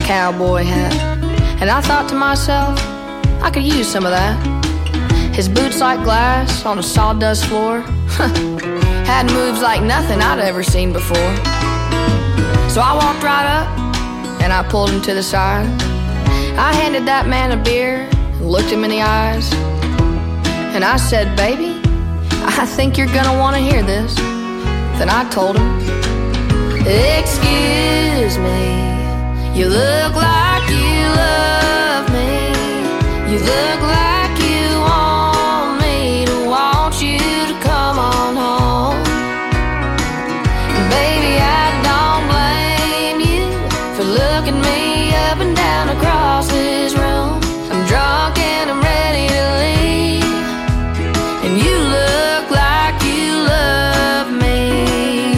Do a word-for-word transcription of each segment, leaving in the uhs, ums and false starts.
cowboy hat. And I thought to myself, I could use some of that. His boots like glass on a sawdust floor. Had moves like nothing I'd ever seen before. So I walked right up and I pulled him to the side. I handed that man a beer and looked him in the eyes. And I said, baby, I think you're gonna want to hear this. Then I told him, excuse me, you look like you love me. You look like you want me to want you to come on home. And baby, I don't blame you for looking me up and down across this room. I'm drunk and I'm ready to leave, and you look like you love me.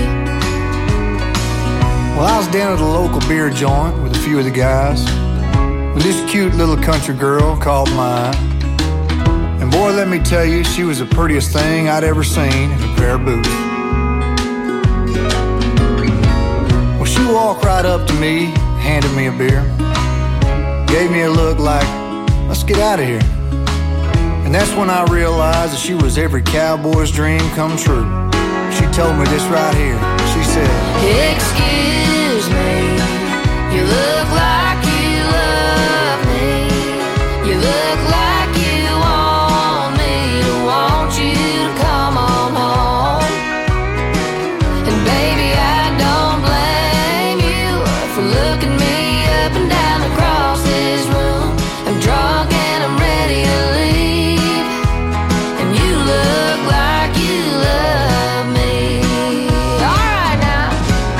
Well, I was down at a local beer joint with a few of the guys, with this cute little country girl called mine. And boy, let me tell you, she was the prettiest thing I'd ever seen in a pair of boots. Well, she walked right up to me, handed me a beer, gave me a look like, let's get out of here. And that's when I realized that she was every cowboy's dream come true. She told me this right here. She said, excuse me, you look like you love me. You look like you want me to want you to come on home. And baby, I don't blame you for looking me up and down across this room. I'm drunk and I'm ready to leave, and you look like you love me. All right now.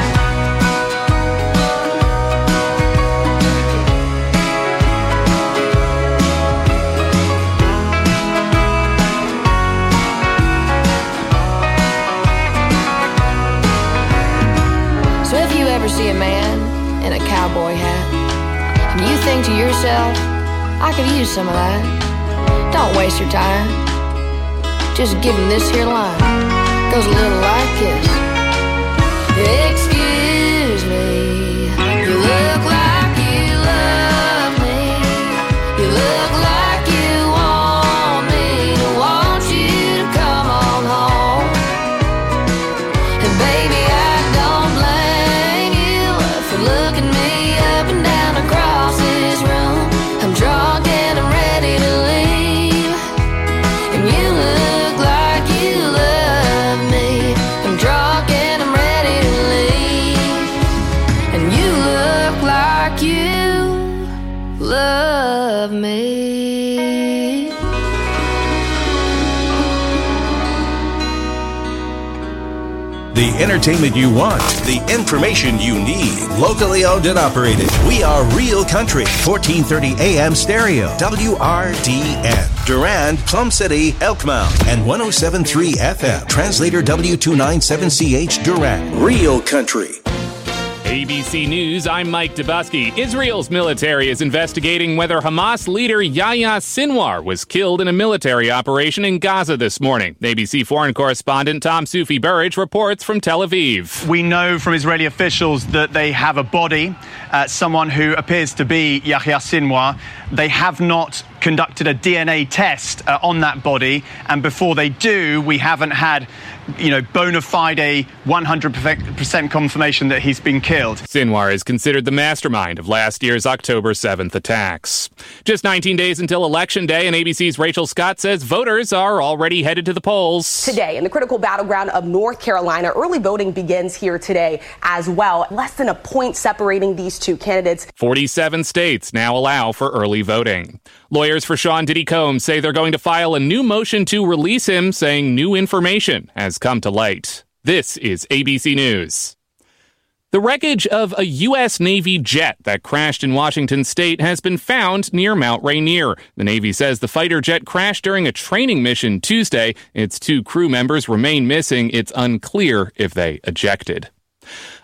So if you ever see a man in a cowboy hat, and you think to yourself, I could use some of that, don't waste your time. Just give him this here line. Goes a little like this. Excuse me, you look like you love me. You look like you want me to want you to come on home. And baby, I don't blame you for looking me up and down across this room. I'm drunk and I'm ready to leave, and you look like you love me. I'm drunk and I'm ready to leave, and you look like you love me. The entertainment you want, the information you need. Locally owned and operated. We are Real Country, fourteen thirty A M stereo, W R D N. Durand, Plum City, Elkmount, and one oh seven point three F M. Translator W two ninety-seven C H Durand. Real Country. A B C News, I'm Mike Dubusky. Israel's military is investigating whether Hamas leader Yahya Sinwar was killed in a military operation in Gaza this morning. A B C foreign correspondent Tom Sufi Burridge reports from Tel Aviv. We know from Israeli officials that they have a body, uh, someone who appears to be Yahya Sinwar. They have not conducted a D N A test uh, on that body, and before they do, we haven't had, you know, bona fide one hundred percent confirmation that he's been killed. Sinwar is considered the mastermind of last year's October seventh attacks. Just nineteen days until Election Day, and A B C's Rachel Scott says voters are already headed to the polls. Today, in the critical battleground of North Carolina, early voting begins here today as well. Less than a point separating these two candidates. forty-seven states now allow for early voting. Lawyers for Sean Diddy Combs say they're going to file a new motion to release him, saying new information has come to light. This is A B C News. The wreckage of a U S Navy jet that crashed in Washington state has been found near Mount Rainier. The Navy says the fighter jet crashed during a training mission Tuesday. Its two crew members remain missing. It's unclear if they ejected.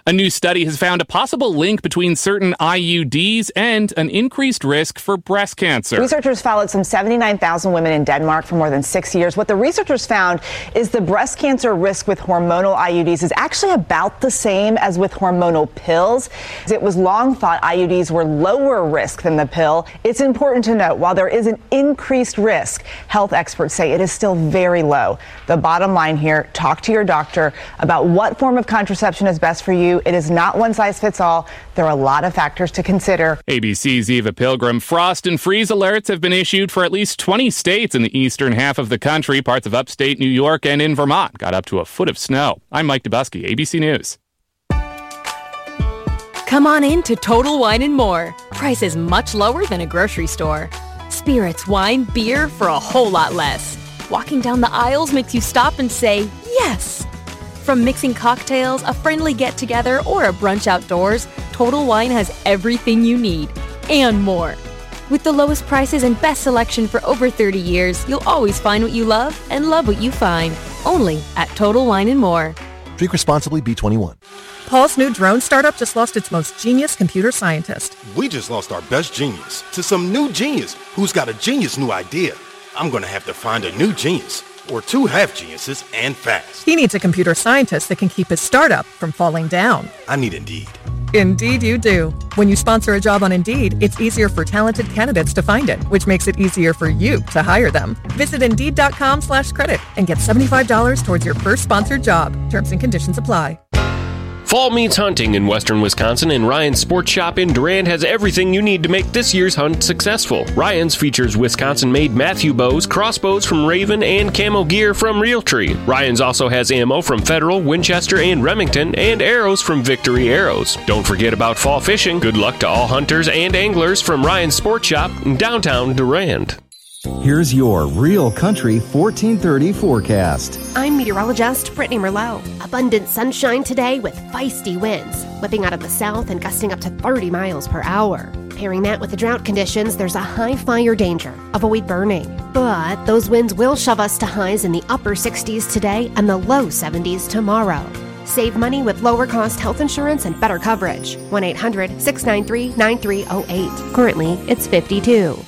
A new study has found a possible link between certain I U Ds and an increased risk for breast cancer. Researchers followed some seventy-nine thousand women in Denmark for more than six years. What the researchers found is the breast cancer risk with hormonal I U Ds is actually about the same as with hormonal pills. It was long thought I U Ds were lower risk than the pill. It's important to note, while there is an increased risk, health experts say it is still very low. The bottom line here, talk to your doctor about what form of contraception is best for you. It is not one size fits all. There are a lot of factors to consider. A B C's Eva Pilgrim. Frost and freeze alerts have been issued for at least twenty states in the eastern half of the country. Parts of upstate New York and in Vermont got up to a foot of snow. I'm Mike Dubusky, A B C News. Come on in to Total Wine and More. Prices much lower than a grocery store. Spirits, wine, beer for a whole lot less. Walking down the aisles makes you stop and say, yes! From mixing cocktails, a friendly get-together, or a brunch outdoors, Total Wine has everything you need, and more. With the lowest prices and best selection for over thirty years, you'll always find what you love and love what you find. Only at Total Wine and More. Drink responsibly, B twenty-one. Paul's new drone startup just lost its most genius computer scientist. We just lost our best genius to some new genius who's got a genius new idea. I'm going to have to find a new genius. Or two half geniuses and fast. He needs a computer scientist that can keep his startup from falling down. I need Indeed. Indeed you do. When you sponsor a job on Indeed, it's easier for talented candidates to find it, which makes it easier for you to hire them. Visit Indeed.com slash credit and get seventy-five dollars towards your first sponsored job. Terms and conditions apply. Fall meets hunting in western Wisconsin, and Ryan's Sports Shop in Durand has everything you need to make this year's hunt successful. Ryan's features Wisconsin-made Matthew bows, crossbows from Raven, and camo gear from Realtree. Ryan's also has ammo from Federal, Winchester, and Remington, and arrows from Victory Arrows. Don't forget about fall fishing. Good luck to all hunters and anglers from Ryan's Sports Shop in downtown Durand. Here's your Real Country fourteen thirty forecast. I'm meteorologist Brittany Merlot. Abundant sunshine today with feisty winds, whipping out of the south and gusting up to thirty miles per hour. Pairing that with the drought conditions, there's a high fire danger. Avoid burning. But those winds will shove us to highs in the upper sixties today and the low seventies tomorrow. Save money with lower cost health insurance and better coverage. one eight hundred six nine three nine three zero eight. Currently, it's fifty-two.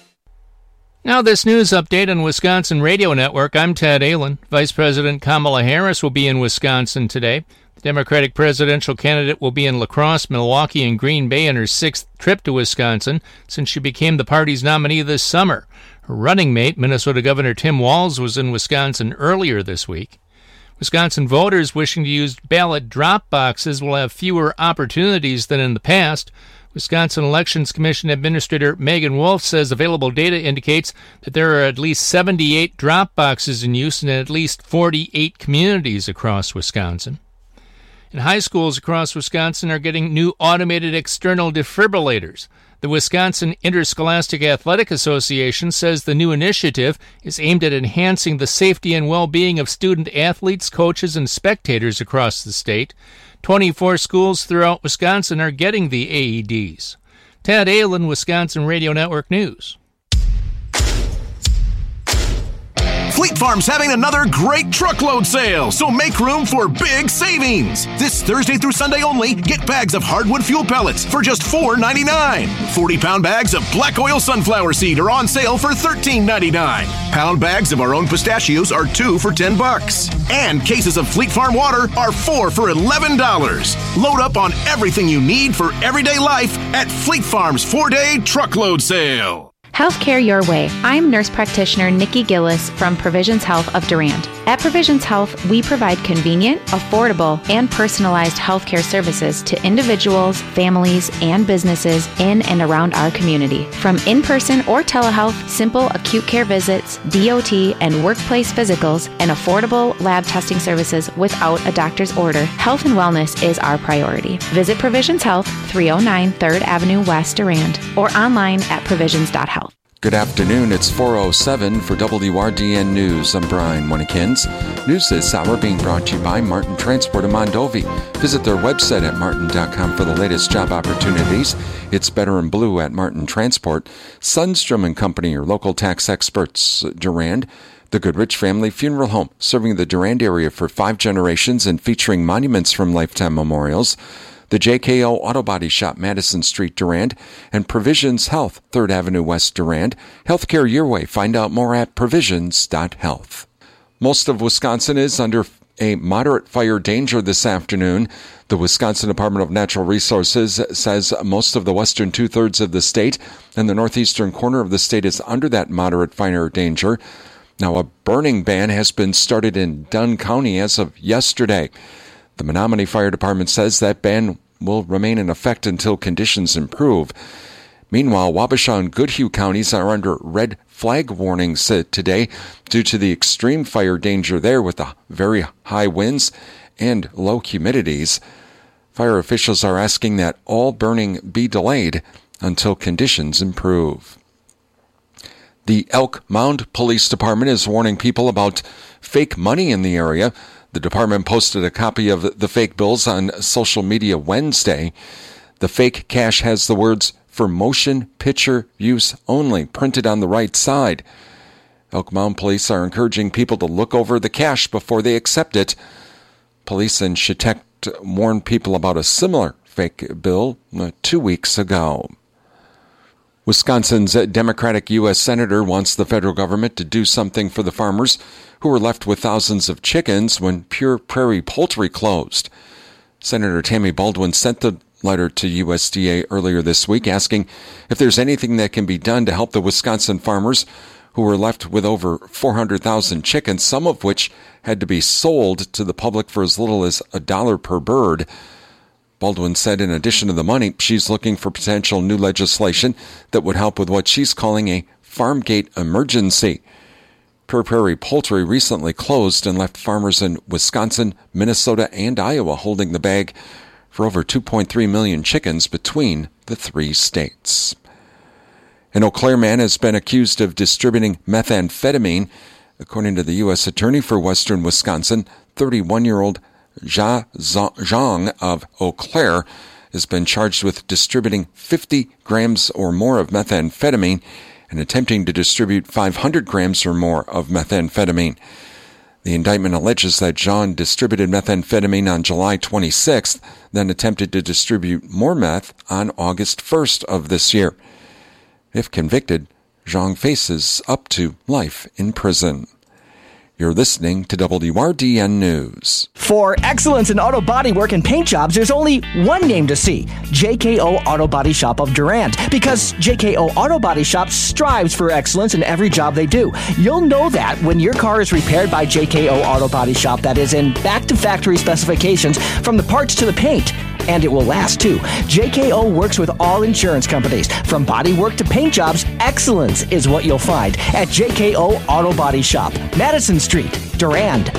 Now this news update on Wisconsin Radio Network. I'm Ted Allen. Vice President Kamala Harris will be in Wisconsin today. The Democratic presidential candidate will be in La Crosse, Milwaukee, and Green Bay on her sixth trip to Wisconsin since she became the party's nominee this summer. Her running mate, Minnesota Governor Tim Walz, was in Wisconsin earlier this week. Wisconsin voters wishing to use ballot drop boxes will have fewer opportunities than in the past. Wisconsin Elections Commission Administrator Megan Wolf says available data indicates that there are at least seventy-eight drop boxes in use in at least forty-eight communities across Wisconsin. And high schools across Wisconsin are getting new automated external defibrillators. The Wisconsin Interscholastic Athletic Association says the new initiative is aimed at enhancing the safety and well-being of student athletes, coaches, and spectators across the state. twenty-four schools throughout Wisconsin are getting the A E Ds. Ted Allen, Wisconsin Radio Network News. Fleet Farm's having another great truckload sale, so make room for big savings. This Thursday through Sunday only, get bags of hardwood fuel pellets for just four ninety-nine. forty-pound bags of black oil sunflower seed are on sale for thirteen ninety-nine. Pound bags of our own pistachios are two for ten bucks. And cases of Fleet Farm water are four for eleven dollars. Load up on everything you need for everyday life at Fleet Farm's four-day truckload sale. Healthcare your way. I'm nurse practitioner Nikki Gillis from Provisions Health of Durand. At Provisions Health, we provide convenient, affordable, and personalized healthcare services to individuals, families, and businesses in and around our community. From in-person or telehealth, simple acute care visits, D O T, and workplace physicals, and affordable lab testing services without a doctor's order, health and wellness is our priority. Visit Provisions Health, three oh nine third Avenue West, Durand, or online at provisions dot health. Good afternoon, it's four oh seven for W R D N News. I'm Brian Winnikins. News this hour being brought to you by Martin Transport of Mondovi. Visit their website at martin dot com for the latest job opportunities. It's better in blue at Martin Transport. Sundstrom and Company, your local tax experts, Durand. The Goodrich Family Funeral Home, serving the Durand area for five generations and featuring monuments from lifetime memorials. The J K O Auto Body Shop, Madison Street, Durand, and Provisions Health, third Avenue West, Durand. Healthcare your way. Find out more at provisions dot health. Most of Wisconsin is under a moderate fire danger this afternoon. The Wisconsin Department of Natural Resources says most of the western two-thirds of the state and the northeastern corner of the state is under that moderate fire danger. Now, a burning ban has been started in Dunn County as of yesterday. The Menominee Fire Department says that ban will remain in effect until conditions improve. Meanwhile, Wabasha and Goodhue counties are under red flag warnings today due to the extreme fire danger there with the very high winds and low humidities. Fire officials are asking that all burning be delayed until conditions improve. The Elk Mound Police Department is warning people about fake money in the area. The department posted a copy of the fake bills on social media Wednesday. The fake cash has the words "for motion picture use only" printed on the right side. Elk Mound Police are encouraging people to look over the cash before they accept it. Police in Chetek warned people about a similar fake bill two weeks ago. Wisconsin's Democratic U S Senator wants the federal government to do something for the farmers who were left with thousands of chickens when Pure Prairie Poultry closed. Senator Tammy Baldwin sent the letter to U S D A earlier this week asking if there's anything that can be done to help the Wisconsin farmers who were left with over four hundred thousand chickens, some of which had to be sold to the public for as little as a dollar per bird. Baldwin said in addition to the money, she's looking for potential new legislation that would help with what she's calling a Farmgate emergency. Pure Prairie Poultry recently closed and left farmers in Wisconsin, Minnesota, and Iowa holding the bag for over two point three million chickens between the three states. An Eau Claire man has been accused of distributing methamphetamine. According to the U S Attorney for Western Wisconsin, thirty-one-year-old Jia Zhang of Eau Claire has been charged with distributing fifty grams or more of methamphetamine and attempting to distribute five hundred grams or more of methamphetamine. The indictment alleges that Zhang distributed methamphetamine on July twenty-sixth, then attempted to distribute more meth on August first of this year. If convicted, Zhang faces up to life in prison. You're listening to W R D N News. For excellence in auto body work and paint jobs, there's only one name to see: J K O Auto Body Shop of Durand. Because J K O Auto Body Shop strives for excellence in every job they do. You'll know that when your car is repaired by J K O Auto Body Shop that is in back-to-factory specifications from the parts to the paint. And it will last, too. J K O works with all insurance companies. From body work to paint jobs, excellence is what you'll find at J K O Auto Body Shop, Madison Street, Durand.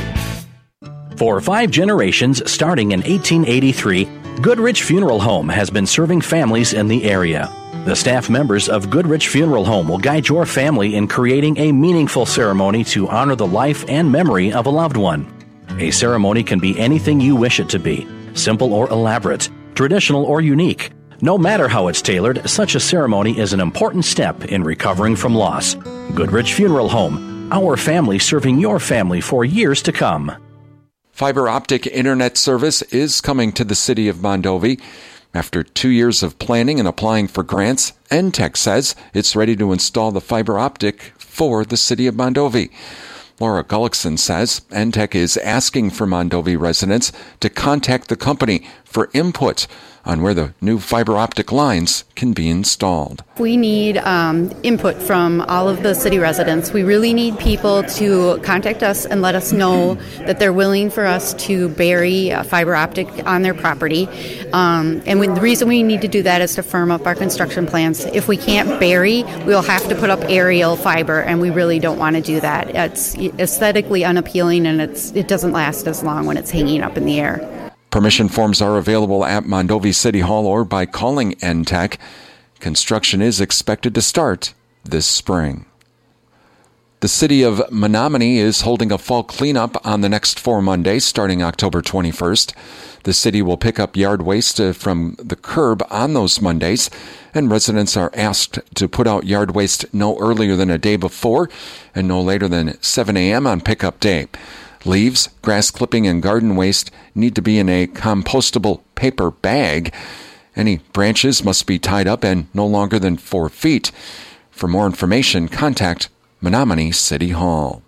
For five generations, starting in eighteen eighty-three, Goodrich Funeral Home has been serving families in the area. The staff members of Goodrich Funeral Home will guide your family in creating a meaningful ceremony to honor the life and memory of a loved one. A ceremony can be anything you wish it to be. Simple or elaborate, traditional or unique. No matter how it's tailored, such a ceremony is an important step in recovering from loss. Goodrich Funeral Home, our family serving your family for years to come. Fiber optic internet service is coming to the city of Mondovi. After two years of planning and applying for grants, N TEC says it's ready to install the fiber optic for the city of Mondovi. Laura Gullickson says N TEC is asking for Mondovi residents to contact the company for input on where the new fiber optic lines can be installed. We need um, input from all of the city residents. We really need people to contact us and let us know that they're willing for us to bury a fiber optic on their property. Um, and we, the reason we need to do that is to firm up our construction plans. If we can't bury, we'll have to put up aerial fiber, and we really don't want to do that. It's aesthetically unappealing, and it's it doesn't last as long when it's hanging up in the air. Permission forms are available at Mondovi City Hall or by calling N TEC. Construction is expected to start this spring. The city of Menominee is holding a fall cleanup on the next four Mondays, starting October twenty-first. The city will pick up yard waste from the curb on those Mondays, and residents are asked to put out yard waste no earlier than a day before and no later than seven a.m. on pickup day. Leaves, grass clipping, and garden waste need to be in a compostable paper bag. Any branches must be tied up and no longer than four feet. For more information, contact Menominee City Hall.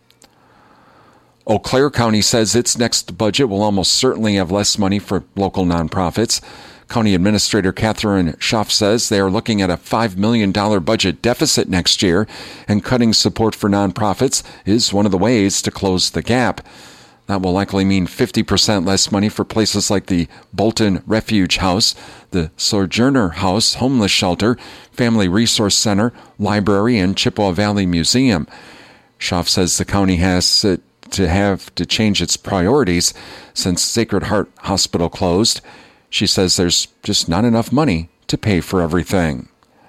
Eau Claire County says its next budget will almost certainly have less money for local nonprofits. County Administrator Catherine Schaff says they are looking at a five million dollars budget deficit next year, and cutting support for nonprofits is one of the ways to close the gap. That will likely mean fifty percent less money for places like the Bolton Refuge House, the Sojourner House Homeless Shelter, Family Resource Center, Library, and Chippewa Valley Museum. Schaff says the county has uh, to have to change its priorities since Sacred Heart Hospital closed. She says there's just not enough money to pay for everything.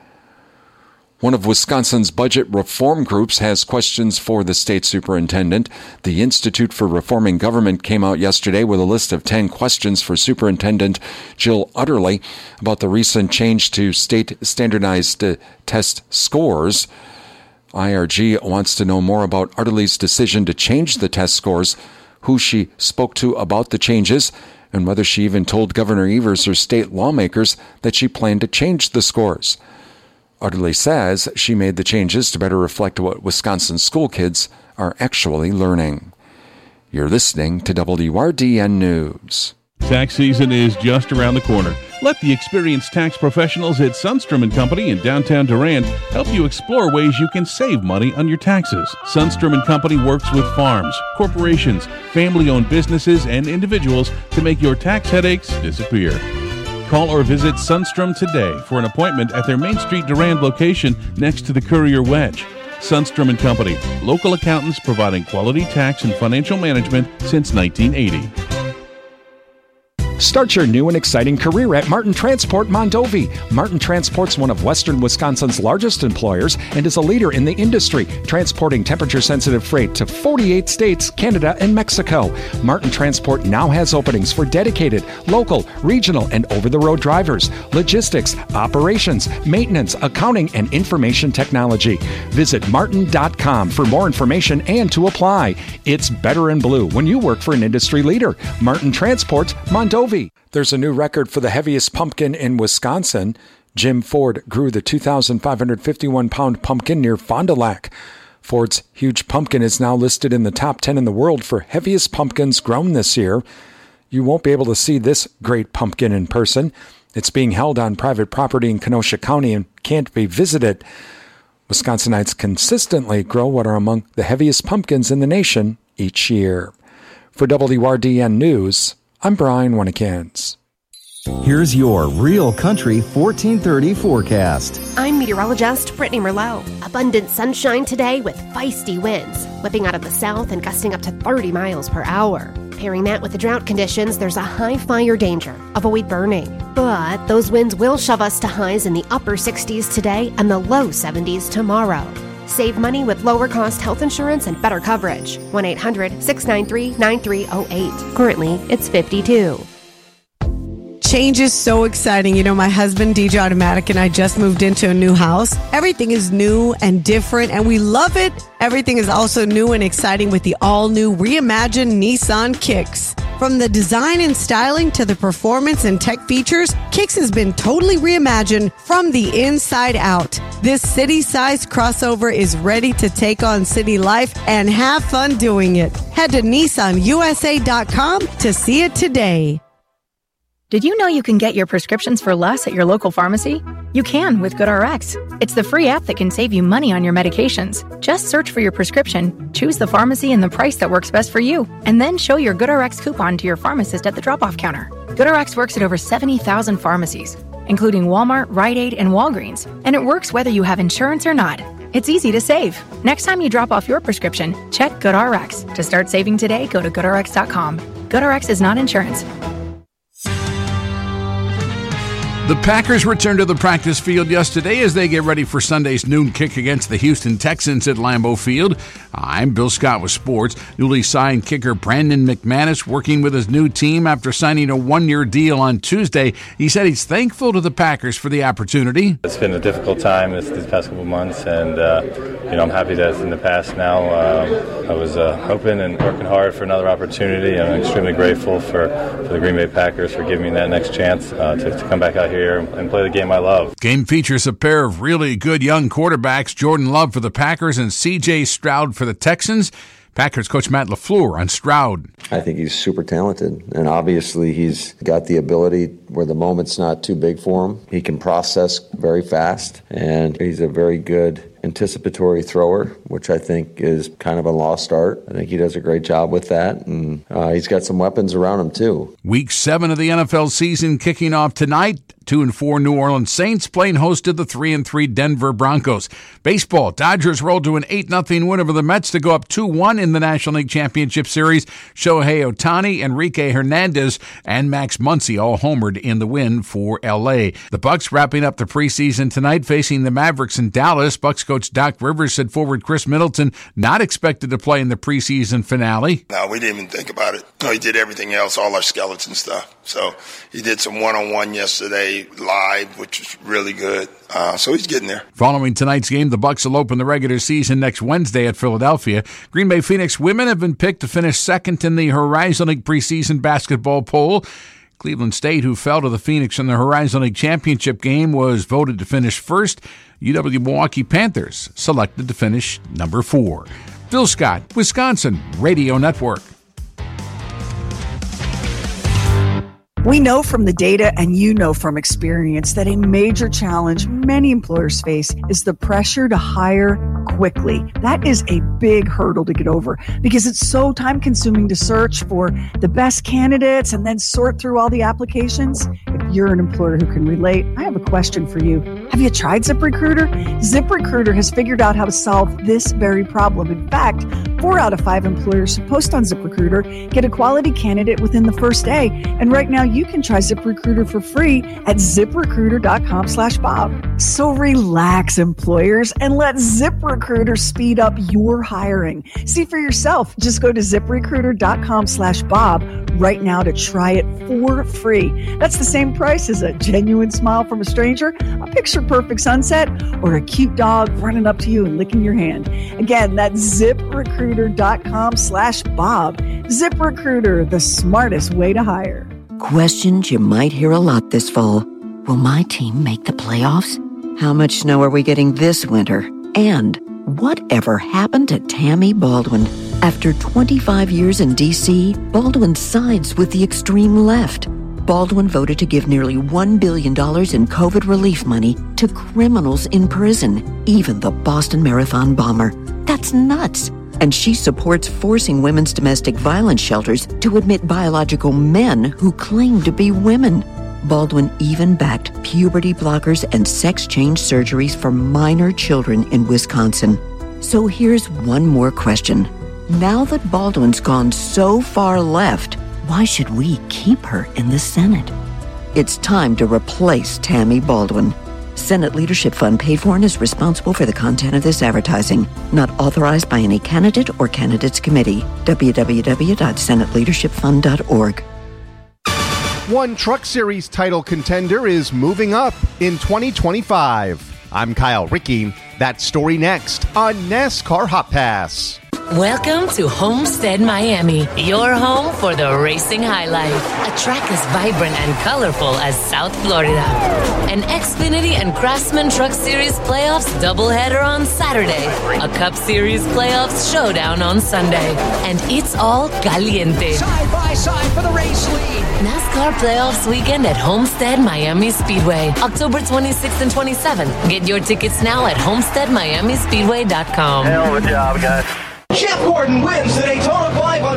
One of Wisconsin's budget reform groups has questions for the state superintendent. The Institute for Reforming Government came out yesterday with a list of ten questions for Superintendent Jill Utterly about the recent change to state standardized uh, test scores. I R G wants to know more about Utterly's decision to change the test scores, who she spoke to about the changes, and whether she even told Governor Evers or state lawmakers that she planned to change the scores. Utterly says she made the changes to better reflect what Wisconsin school kids are actually learning. You're listening to W R D N News. Tax season is just around the corner. Let the experienced tax professionals at Sundstrom and Company in downtown Durand help you explore ways you can save money on your taxes. Sundstrom and Company works with farms, corporations, family-owned businesses, and individuals to make your tax headaches disappear. Call or visit Sundstrom today for an appointment at their Main Street Durand location next to the Courier Wedge. Sundstrom and Company, local accountants providing quality tax and financial management since nineteen eighty. Start your new and exciting career at Martin Transport Mondovi. Martin Transport's one of western Wisconsin's largest employers and is a leader in the industry, transporting temperature-sensitive freight to forty-eight states, Canada, and Mexico. Martin Transport now has openings for dedicated, local, regional, and over-the-road drivers, logistics, operations, maintenance, accounting, and information technology. Visit martin dot com for more information and to apply. It's better in blue when you work for an industry leader. Martin Transport Mondovi. There's a new record for the heaviest pumpkin in Wisconsin. Jim Ford grew the two thousand five hundred fifty-one pound pumpkin near Fond du Lac. Ford's huge pumpkin is now listed in the top ten in the world for heaviest pumpkins grown this year. You won't be able to see this great pumpkin in person. It's being held on private property in Kenosha County and can't be visited. Wisconsinites consistently grow what are among the heaviest pumpkins in the nation each year. For W R D N News, I'm Brian Winnikins. Here's your Real Country fourteen thirty forecast. I'm meteorologist Brittany Merlot. Abundant sunshine today with feisty winds, whipping out of the south and gusting up to thirty miles per hour. Pairing that with the drought conditions, there's a high fire danger. Avoid burning. But those winds will shove us to highs in the upper sixties today and the low seventies tomorrow. Save money with lower cost health insurance and better coverage. one eight hundred six nine three nine three zero eight. Currently, it's fifty-two. Change is so exciting. You know, my husband, D J Automatic, and I just moved into a new house. Everything is new and different, and we love it. Everything is also new and exciting with the all-new reimagined Nissan Kicks. From the design and styling to the performance and tech features, Kicks has been totally reimagined from the inside out. This city-sized crossover is ready to take on city life and have fun doing it. Head to Nissan U S A dot com to see it today. Did you know you can get your prescriptions for less at your local pharmacy? You can with GoodRx. It's the free app that can save you money on your medications. Just search for your prescription, choose the pharmacy and the price that works best for you, and then show your GoodRx coupon to your pharmacist at the drop-off counter. GoodRx works at over seventy thousand pharmacies, including Walmart, Rite Aid, and Walgreens, and it works whether you have insurance or not. It's easy to save. Next time you drop off your prescription, check GoodRx. To start saving today, go to good r x dot com. GoodRx is not insurance. The Packers returned to the practice field yesterday as they get ready for Sunday's noon kick against the Houston Texans at Lambeau Field. I'm Bill Scott with sports. Newly signed kicker Brandon McManus working with his new team after signing a one-year deal on Tuesday. He said he's thankful to the Packers for the opportunity. It's been a difficult time this, these past couple months, and uh, you know I'm happy that it's in the past now. Uh, I was uh, hoping and working hard for another opportunity. I'm extremely grateful for, for the Green Bay Packers for giving me that next chance uh, to, to come back out here here and play the game I love. Game features a pair of really good young quarterbacks, Jordan Love for the Packers and C J Stroud for the Texans. Packers coach Matt LaFleur on Stroud. I think he's super talented, and obviously he's got the ability where the moment's not too big for him. He can process very fast, and he's a very good anticipatory thrower, which I think is kind of a lost art. I think he does a great job with that, and uh, he's got some weapons around him too. Week seven of the N F L season kicking off tonight. Two and four New Orleans Saints playing host to the three and three Denver Broncos. Baseball, Dodgers rolled to an eight nothing win over the Mets to go up two one in the National League Championship Series. Shohei Ohtani, Enrique Hernandez, and Max Muncy all homered in the win for L A. The Bucks wrapping up the preseason tonight facing the Mavericks in Dallas. Bucks coach Doc Rivers said forward Chris Middleton not expected to play in the preseason finale. No, we didn't even think about it. No, he did everything else, all our skeleton stuff. So he did some one-on-one yesterday live, which was really good. Uh, so he's getting there. Following tonight's game, the Bucks will open the regular season next Wednesday at Philadelphia. Green Bay Phoenix women have been picked to finish second in the Horizon League preseason basketball poll. Cleveland State, who fell to the Phoenix in the Horizon League championship game, was voted to finish first. U W Milwaukee Panthers selected to finish number four. Phil Scott, Wisconsin Radio Network. We know from the data, and you know from experience, that a major challenge many employers face is the pressure to hire quickly. That is a big hurdle to get over because it's so time-consuming to search for the best candidates and then sort through all the applications. If you're an employer who can relate, I have a question for you. Have you tried ZipRecruiter? ZipRecruiter has figured out how to solve this very problem. In fact, four out of five employers who post on ZipRecruiter get a quality candidate within the first day. And right now, you can try ZipRecruiter for free at ZipRecruiter.com slash Bob. So relax, employers, and let ZipRecruiter speed up your hiring. See for yourself. Just go to ZipRecruiter.com slash Bob right now to try it for free. That's the same price as a genuine smile from a stranger, a picture-perfect sunset, or a cute dog running up to you and licking your hand. Again, that's ZipRecruiter.com slash Bob. ZipRecruiter, the smartest way to hire. Questions you might hear a lot this fall. Will my team make the playoffs? How much snow are we getting this winter? And whatever happened to Tammy Baldwin? After twenty-five years in D C, Baldwin sides with the extreme left. Baldwin voted to give nearly one billion dollars in COVID relief money to criminals in prison, even the Boston Marathon bomber. That's nuts. And she supports forcing women's domestic violence shelters to admit biological men who claim to be women. Baldwin even backed puberty blockers and sex change surgeries for minor children in Wisconsin. So here's one more question. Now that Baldwin's gone so far left, why should we keep her in the Senate? It's time to replace Tammy Baldwin. Senate Leadership Fund paid for and is responsible for the content of this advertising. Not authorized by any candidate or candidates committee. w w w dot senate leadership fund dot org. One Truck Series title contender is moving up in twenty twenty-five. I'm Kyle Rickey. That story next on NASCAR Hot Pass. Welcome to Homestead Miami, your home for the racing high life. A track as vibrant and colorful as South Florida. An Xfinity and Craftsman Truck Series playoffs doubleheader on Saturday. A Cup Series playoffs showdown on Sunday. And it's all caliente. Side by side for the race lead. NASCAR playoffs weekend at Homestead Miami Speedway, October twenty-sixth and twenty-seventh. Get your tickets now at homestead miami speedway dot com. Hell of a job, guys. Jeff Gordon wins the Daytona five hundred.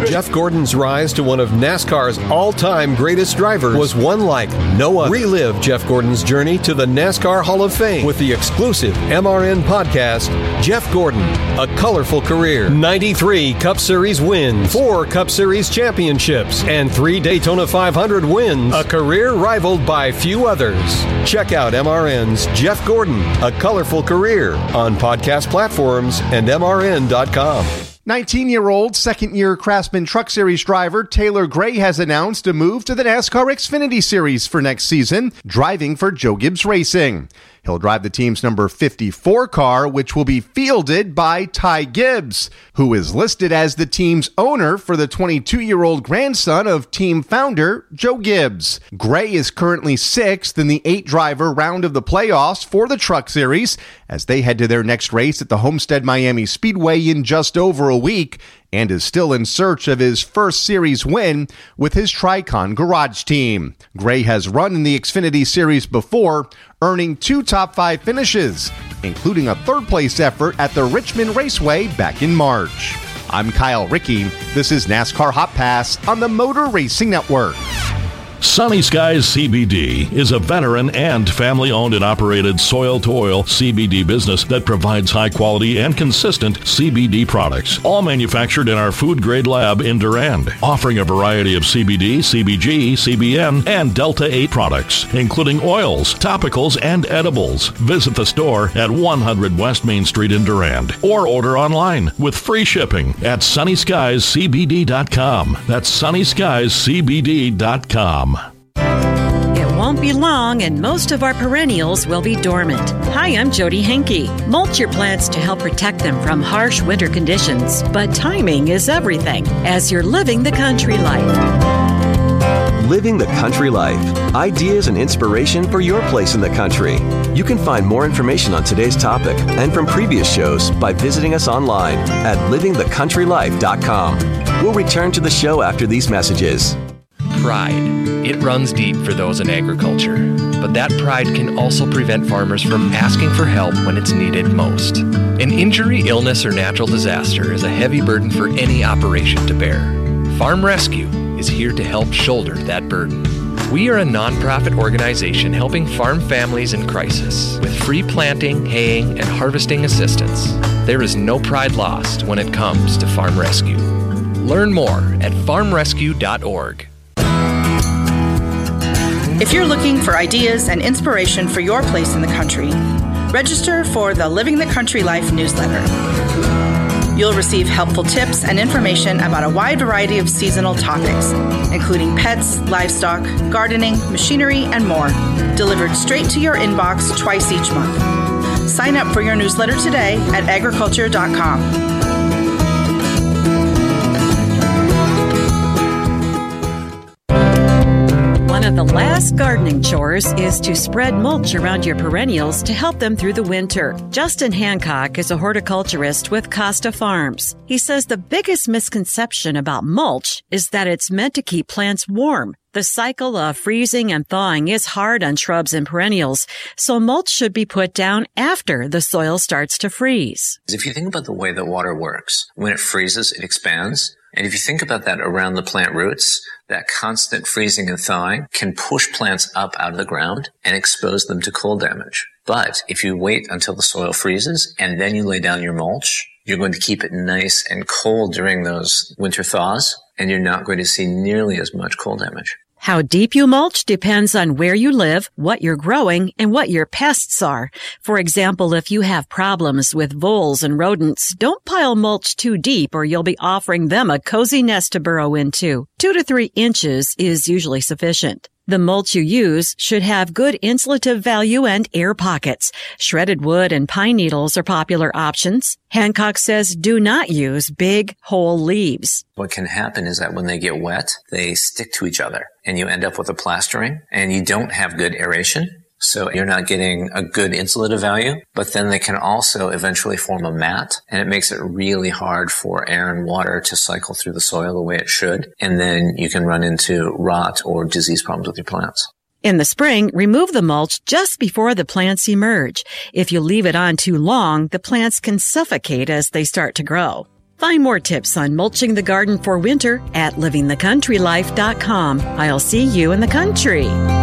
Jeff Gordon's rise to one of NASCAR's all-time greatest drivers was one like no other. Relive Jeff Gordon's journey to the NASCAR Hall of Fame with the exclusive M R N podcast, Jeff Gordon, A Colorful Career. ninety-three Cup Series wins, four Cup Series championships, and three Daytona five hundred wins, a career rivaled by few others. Check out M R N's Jeff Gordon, A Colorful Career on podcast platforms and M R N dot com. nineteen-year-old second-year Craftsman Truck Series driver Taylor Gray has announced a move to the NASCAR Xfinity Series for next season, driving for Joe Gibbs Racing. He'll drive the team's number fifty-four car, which will be fielded by Ty Gibbs, who is listed as the team's owner for the twenty-two-year-old grandson of team founder Joe Gibbs. Gray is currently sixth in the eight-driver round of the playoffs for the Truck Series as they head to their next race at the Homestead Miami Speedway in just over a week, and is still in search of his first series win with his Tricon Garage team. Gray has run in the Xfinity Series before, earning two top five finishes, including a third-place effort at the Richmond Raceway back in March. I'm Kyle Rickey. This is NASCAR Hot Pass on the Motor Racing Network. Sunny Skies C B D is a veteran and family-owned and operated soil-to-oil C B D business that provides high-quality and consistent C B D products, all manufactured in our food-grade lab in Durand, offering a variety of C B D, C B G, C B N, and Delta eight products, including oils, topicals, and edibles. Visit the store at one hundred West Main Street in Durand, or order online with free shipping at sunny skies c b d dot com. That's sunny skies c b d dot com. It won't be long and most of our perennials will be dormant. Hi, I'm Jody Henke. Mulch your plants to help protect them from harsh winter conditions, but timing is everything as you're living the country life. Living the Country Life. Ideas and inspiration for your place in the country. You can find more information on today's topic and from previous shows by visiting us online at living the country life dot com. We'll return to the show after these messages. Pride. It runs deep for those in agriculture, but that pride can also prevent farmers from asking for help when it's needed most. An injury, illness, or natural disaster is a heavy burden for any operation to bear. Farm Rescue is here to help shoulder that burden. We are a nonprofit organization helping farm families in crisis with free planting, haying, and harvesting assistance. There is no pride lost when it comes to Farm Rescue. Learn more at farm rescue dot org. If you're looking for ideas and inspiration for your place in the country, register for the Living the Country Life newsletter. You'll receive helpful tips and information about a wide variety of seasonal topics, including pets, livestock, gardening, machinery, and more, delivered straight to your inbox twice each month. Sign up for your newsletter today at agriculture dot com. One of the last gardening chores is to spread mulch around your perennials to help them through the winter. Justin Hancock is a horticulturist with Costa Farms. He says the biggest misconception about mulch is that it's meant to keep plants warm. The cycle of freezing and thawing is hard on shrubs and perennials, so mulch should be put down after the soil starts to freeze. If you think about the way that water works, when it freezes, it expands. And if you think about that around the plant roots, that constant freezing and thawing can push plants up out of the ground and expose them to cold damage. But if you wait until the soil freezes and then you lay down your mulch, you're going to keep it nice and cold during those winter thaws, and you're not going to see nearly as much cold damage. How deep you mulch depends on where you live, what you're growing, and what your pests are. For example, if you have problems with voles and rodents, don't pile mulch too deep or you'll be offering them a cozy nest to burrow into. Two to three inches is usually sufficient. The mulch you use should have good insulative value and air pockets. Shredded wood and pine needles are popular options. Hancock says do not use big, whole leaves. What can happen is that when they get wet, they stick to each other, and you end up with a plastering, and you don't have good aeration. So you're not getting a good insulative value, but then they can also eventually form a mat, and it makes it really hard for air and water to cycle through the soil the way it should. And then you can run into rot or disease problems with your plants. In the spring, remove the mulch just before the plants emerge. If you leave it on too long, the plants can suffocate as they start to grow. Find more tips on mulching the garden for winter at living the country life dot com. I'll see you in the country.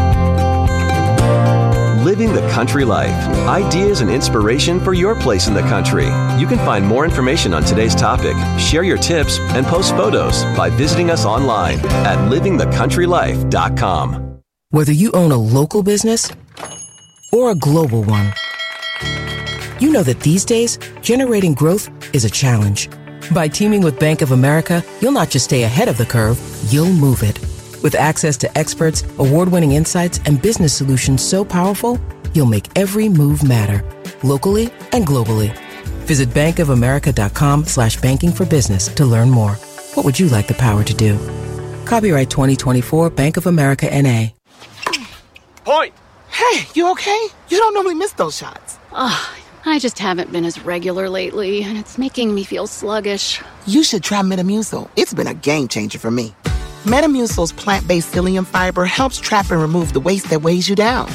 Living the Country Life. Ideas and inspiration for your place in the country. You can find more information on today's topic, share your tips, and post photos by visiting us online at living the country life dot com. Whether you own a local business or a global one, you know that these days, generating growth is a challenge. By teaming with Bank of America, you'll not just stay ahead of the curve, you'll move it. With access to experts, award-winning insights, and business solutions so powerful, you'll make every move matter, locally and globally. Visit bankofamerica.com slash banking for business to learn more. What would you like the power to do? Copyright twenty twenty-four Bank of America N A. Point! Hey, you okay? You don't normally miss those shots. Ugh. I just haven't been as regular lately, and it's making me feel sluggish. You should try Metamucil. It's been a game changer for me. Metamucil's plant-based psyllium fiber helps trap and remove the waste that weighs you down.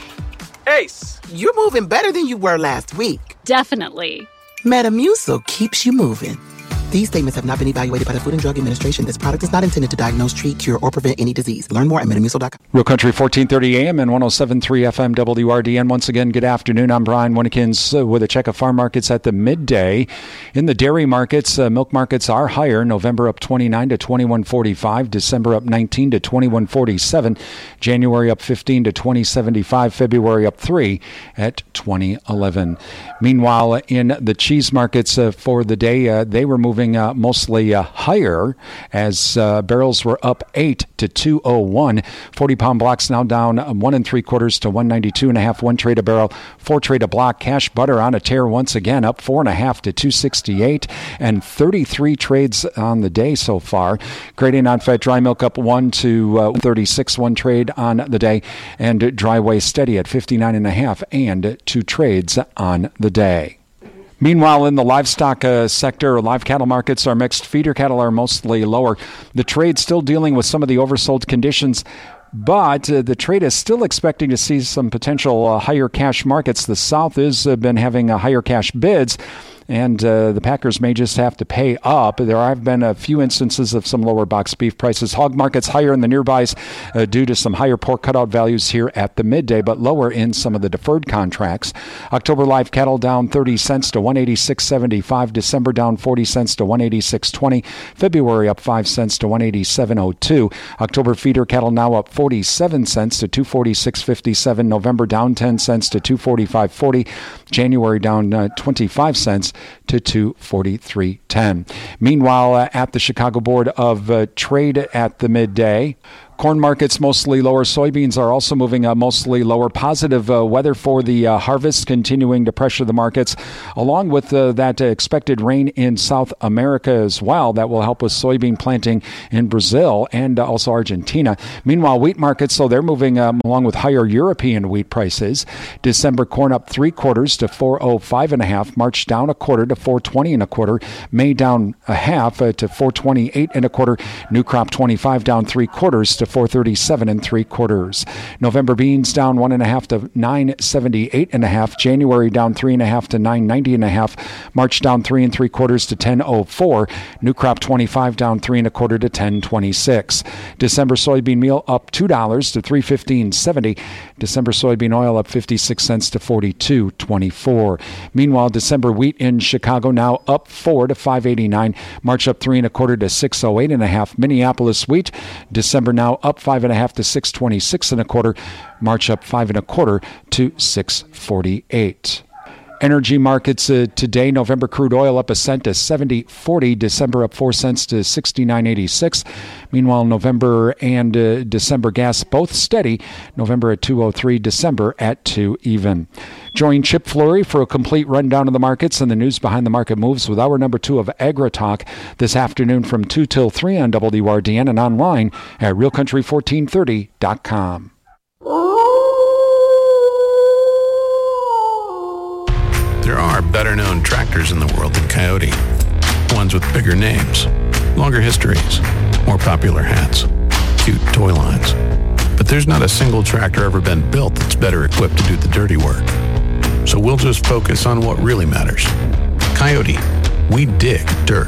Ace, you're moving better than you were last week. Definitely. Metamucil keeps you moving. These statements have not been evaluated by the Food and Drug Administration. This product is not intended to diagnose, treat, cure, or prevent any disease. Learn more at metamucil dot com. Real Country fourteen thirty A M and one oh seven point three F M W R D N. Once again, good afternoon. I'm Brian Winnekins uh, with a check of farm markets at the midday. In the dairy markets, uh, milk markets are higher. November up twenty-nine to twenty-one forty-five. December up nineteen to twenty-one forty-seven. January up fifteen to twenty seventy-five. February up three at twenty eleven. Meanwhile, in the cheese markets uh, for the day, uh, they were moving Uh, mostly uh, higher as uh, barrels were up eight to two oh one. forty pound blocks now down um, one and three quarters to one ninety-two and a half. One trade a barrel, four trade a block. Cash butter on a tear once again, up four and a half to two sixty-eight, and thirty-three trades on the day so far. Grade A non-fat dry milk up one to uh, thirty-six. One trade on the day, and dry whey steady at fifty-nine and a half, and two trades on the day. Meanwhile, in the livestock uh, sector, live cattle markets are mixed. Feeder cattle are mostly lower. The trade still dealing with some of the oversold conditions, but uh, the trade is still expecting to see some potential uh, higher cash markets. The South has uh, been having uh, higher cash bids, and uh, the packers may just have to pay up. There have been a few instances of some lower box beef prices. Hog markets higher in the nearbys uh, due to some higher pork cutout values here at the midday, but lower in some of the deferred contracts. October live cattle down thirty cents to one eighty-six seventy-five. December down forty cents to one eighty-six twenty. February up five cents to one eighty-seven oh two. October feeder cattle now up forty-seven cents to two forty-six fifty-seven. November down ten cents to two forty-five forty. January down uh, twenty-five cents to two forty-three ten. Meanwhile, uh, at the Chicago Board of uh, Trade at the midday, corn markets mostly lower. Soybeans are also moving uh, mostly lower. Positive uh, weather for the uh, harvest continuing to pressure the markets, along with uh, that uh, expected rain in South America as well. That will help with soybean planting in Brazil and uh, also Argentina. Meanwhile, wheat markets, so they're moving um, along with higher European wheat prices. December corn up three quarters to four oh five and a half. March down a quarter to four twenty and a quarter. May down a half uh, to four twenty-eight and a quarter. New crop twenty-five down three quarters to four thirty-seven and three quarters. November beans down one and a half to nine seventy-eight and a half. January down three and a half to nine ninety and a half. March down three and three quarters to ten oh four. New crop twenty-five down three and a quarter to ten twenty-six. December soybean meal up two dollars to three fifteen seventy. December soybean oil up fifty-six cents to forty-two twenty-four. Meanwhile, December wheat in Chicago now up four to five eighty-nine. March up three and a quarter to six oh eight and a half. Minneapolis wheat December now up five and a half to six twenty-six and a quarter. March up five and a quarter to six forty-eight. Energy markets uh, today, November crude oil up a cent to seventy forty. December up four cents to sixty-nine eighty-six. Meanwhile, November and uh, December gas both steady. November at two oh three, December at two even. Join Chip Flory for a complete rundown of the markets and the news behind the market moves with our number two of Agri Talk this afternoon from two till three on W R D N and online at real country fourteen thirty dot com. There are better-known tractors in the world than Coyote. Ones with bigger names, longer histories, more popular hats, cute toy lines. But there's not a single tractor ever been built that's better equipped to do the dirty work. So we'll just focus on what really matters. Coyote, We dig dirt.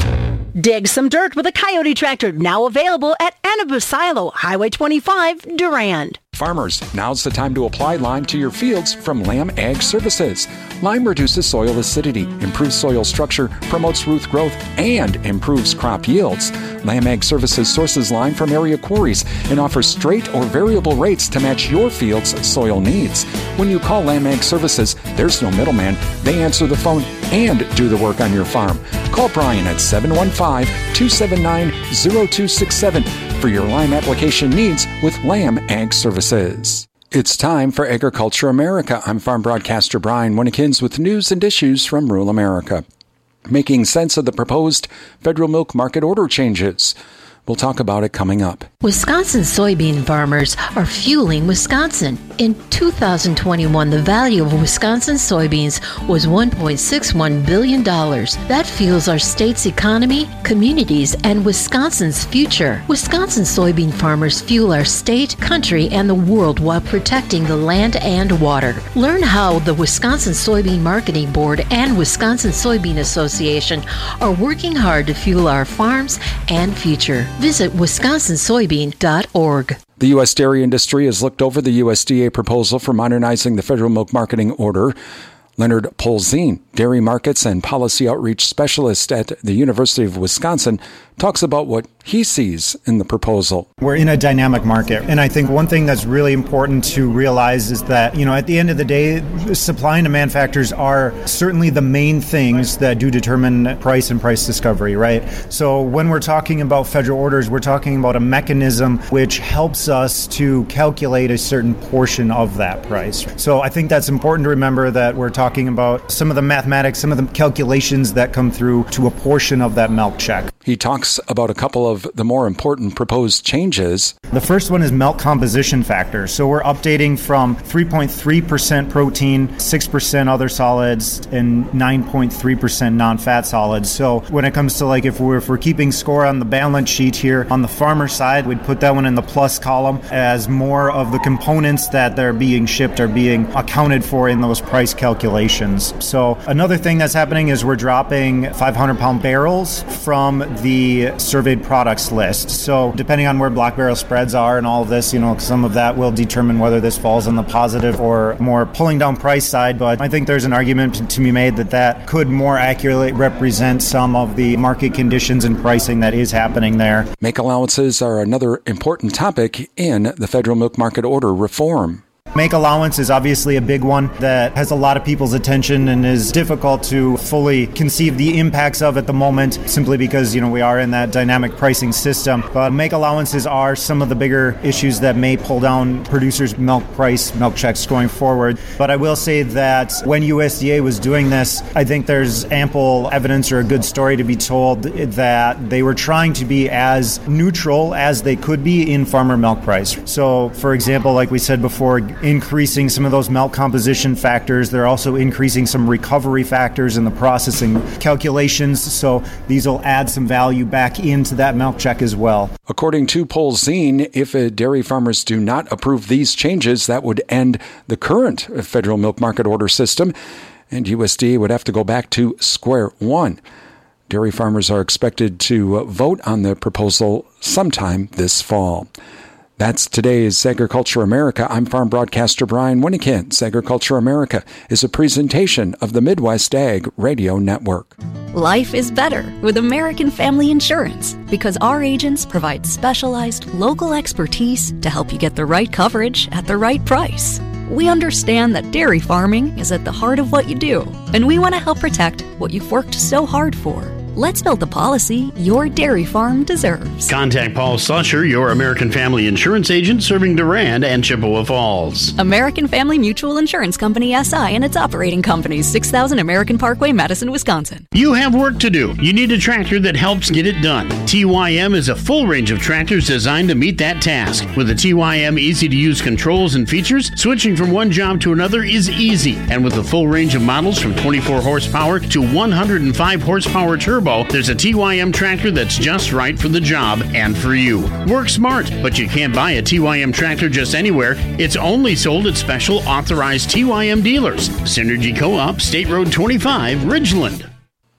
Dig some dirt with a Coyote tractor, now available at Anabasilo, Highway twenty-five, Durand. Farmers, now's the time to apply lime to your fields from Lamb Ag Services. Lime reduces soil acidity, improves soil structure, promotes root growth, and improves crop yields. Lamb Ag Services sources lime from area quarries and offers straight or variable rates to match your field's soil needs. When you call Lamb Ag Services, there's no middleman. They answer the phone and do the work on your farm. Call Brian at seven one five, two seven nine, zero two six seven for your lime application needs with Lamb Ag Services. It's time for Agriculture America. I'm farm broadcaster Brian Winnikins with news and issues from rural America. Making sense of the proposed federal milk market order changes. We'll talk about it coming up. Wisconsin soybean farmers are fueling Wisconsin. In two thousand twenty-one, the value of Wisconsin soybeans was one point six one billion dollars. That fuels our state's economy, communities, and Wisconsin's future. Wisconsin soybean farmers fuel our state, country, and the world while protecting the land and water. Learn how the Wisconsin Soybean Marketing Board and Wisconsin Soybean Association are working hard to fuel our farms and future. Visit wisconsin soybean dot org. The U S dairy industry has looked over the U S D A proposal for modernizing the federal milk marketing order. Leonard Polzin, dairy markets and policy outreach specialist at the University of Wisconsin, talks about what he sees in the proposal. We're in a dynamic market, and I think one thing that's really important to realize is that, you know, at the end of the day, supply and demand factors are certainly the main things that do determine price and price discovery, right? So when we're talking about federal orders, we're talking about a mechanism which helps us to calculate a certain portion of that price. So I think that's important to remember, that we're talking about some of the mathematics, some of the calculations that come through to a portion of that milk check. He talks about a couple of the more important proposed changes. The first one is milk composition factor. So we're updating from three point three percent protein, six percent other solids, and nine point three percent non-fat solids. So when it comes to, like, if we're, if we're keeping score on the balance sheet here, on the farmer side, we'd put that one in the plus column, as more of the components that they're being shipped are being accounted for in those price calculations. So another thing that's happening is we're dropping five hundred pound barrels from the surveyed products list. So depending on where black barrel spreads are and all of this, you know, some of that will determine whether this falls on the positive or more pulling down price side. But I think there's an argument to be made that that could more accurately represent some of the market conditions and pricing that is happening there. Make allowances are another important topic in the federal milk market order reform. Make allowance is obviously a big one that has a lot of people's attention and is difficult to fully conceive the impacts of at the moment, simply because, you know, we are in that dynamic pricing system. But make allowances are some of the bigger issues that may pull down producers' milk price, milk checks going forward. But I will say that when U S D A was doing this, I think there's ample evidence or a good story to be told that they were trying to be as neutral as they could be in farmer milk price. So, for example, like we said before, increasing some of those milk composition factors. They're also increasing some recovery factors in the processing calculations. So these will add some value back into that milk check as well. According to Polzin, if uh, dairy farmers do not approve these changes, that would end the current federal milk market order system, and U S D A would have to go back to square one. Dairy farmers are expected to uh, vote on the proposal sometime this fall. That's today's Agriculture America. I'm farm broadcaster Brian Winnikins. Agriculture America is a presentation of the Midwest Ag Radio Network. Life is better with American Family Insurance because our agents provide specialized local expertise to help you get the right coverage at the right price. We understand that dairy farming is at the heart of what you do, and we want to help protect what you've worked so hard for. Let's build the policy your dairy farm deserves. Contact Paul Slusher, your American Family Insurance agent serving Durand and Chippewa Falls. American Family Mutual Insurance Company, S I, and its operating companies, six thousand American Parkway, Madison, Wisconsin. You have work to do. You need a tractor that helps get it done. T Y M is a full range of tractors designed to meet that task. With the T Y M easy-to-use controls and features, switching from one job to another is easy. And with a full range of models from twenty-four horsepower to one hundred five horsepower turbo, there's a T Y M tractor that's just right for the job and for you. Work smart, but you can't buy a T Y M tractor just anywhere. It's only sold at special authorized T Y M dealers. Synergy Co-op, State Road twenty-five, Ridgeland.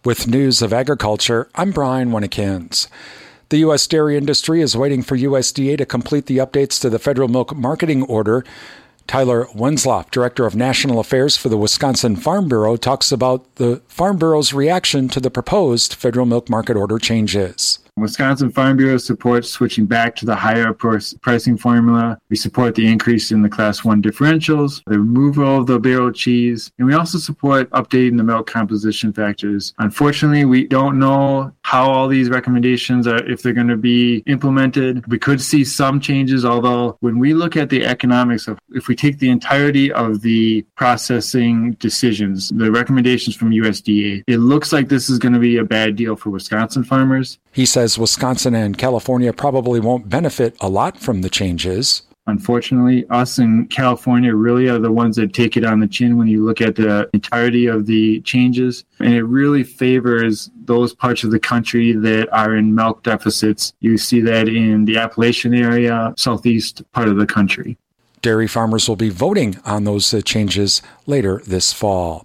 With news of agriculture, I'm Brian Winnikins. The U S dairy industry is waiting for U S D A to complete the updates to the federal milk marketing order. Tyler Wensloff, Director of National Affairs for the Wisconsin Farm Bureau, talks about the Farm Bureau's reaction to the proposed federal milk market order changes. Wisconsin Farm Bureau supports switching back to the higher pricing formula. We support the increase in the Class one differentials, the removal of the barrel cheese, and we also support updating the milk composition factors. Unfortunately, we don't know how all these recommendations are, if they're going to be implemented. We could see some changes, although when we look at the economics of, if we take the entirety of the processing decisions, the recommendations from U S D A, it looks like this is going to be a bad deal for Wisconsin farmers. He says Wisconsin and California probably won't benefit a lot from the changes. Unfortunately, us in California really are the ones that take it on the chin when you look at the entirety of the changes. And it really favors those parts of the country that are in milk deficits. You see that in the Appalachian area, southeast part of the country. Dairy farmers will be voting on those changes later this fall.